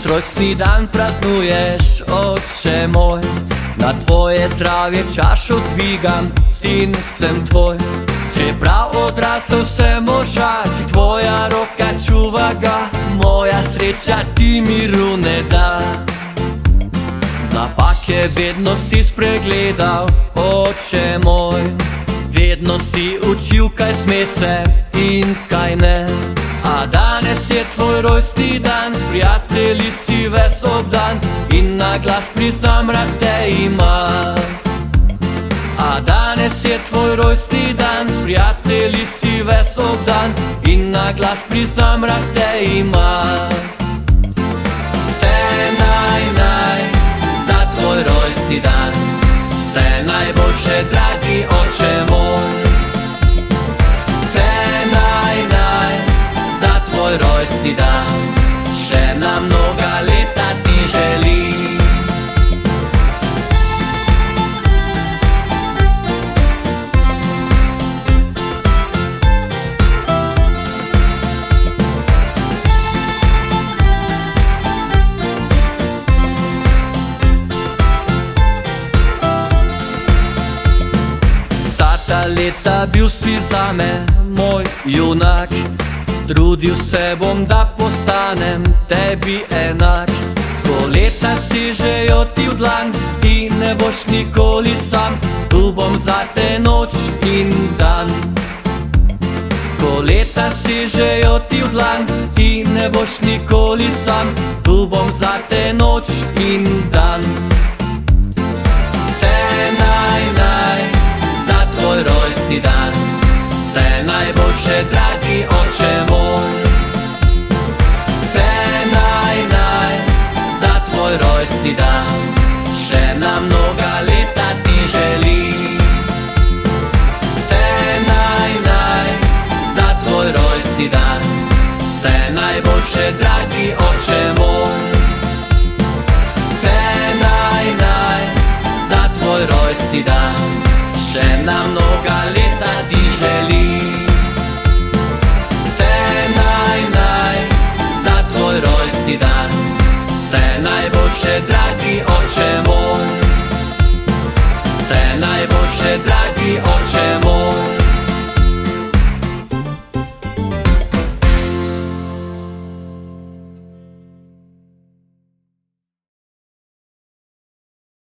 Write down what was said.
Danes rojstni dan praznuješ, oče moj. Na tvoje zdravje čašo dvigam, sin sem tvoj. Čeprav odrasel sem možak, tvoja roka čuva ga, moja sreča ti miru ne da. Napake vedno si spregledal, oče moj. Vedno si učil, kaj sme se in kaj ne. A danes je tvoj rojstni dan, s prijatelji si ves obdan in na glas priznam, rad te imam. A danes je tvoj rojstni dan, s prijatelji si ves obdan in na glas priznam, rad te imam. Vse naj za tvoj rojstni dan, vse najboljše, dragi oče moj. Vse naj za tvoj rojstni dan, še nam mnoga leta ti želim. Ta leta bil si zame moj junak, trudil se bom, da postanem tebi enak. Ko leta si žejo ti v dlan, ti ne boš nikoli sam, tu bom za te noč in dan. Ko leta si žejo ti v dlan, ti ne boš nikoli sam, tu bom za te noč in dan. Vse naj za tvoj rojstni dan, vse najboljše, dragi oče moj. Vse naj za tvoj rojstni dan, še nam mnoga leta ti želim. Vse naj za tvoj rojstni dan, vse najboljše, dragi oče moj. Vse naj za tvoj rojstni dan, še nam mnoga leta ti želim. Vse naj za tvoj rojstni dan, vse najboljše, dragi oče moj. Vse najboljše, dragi oče moj.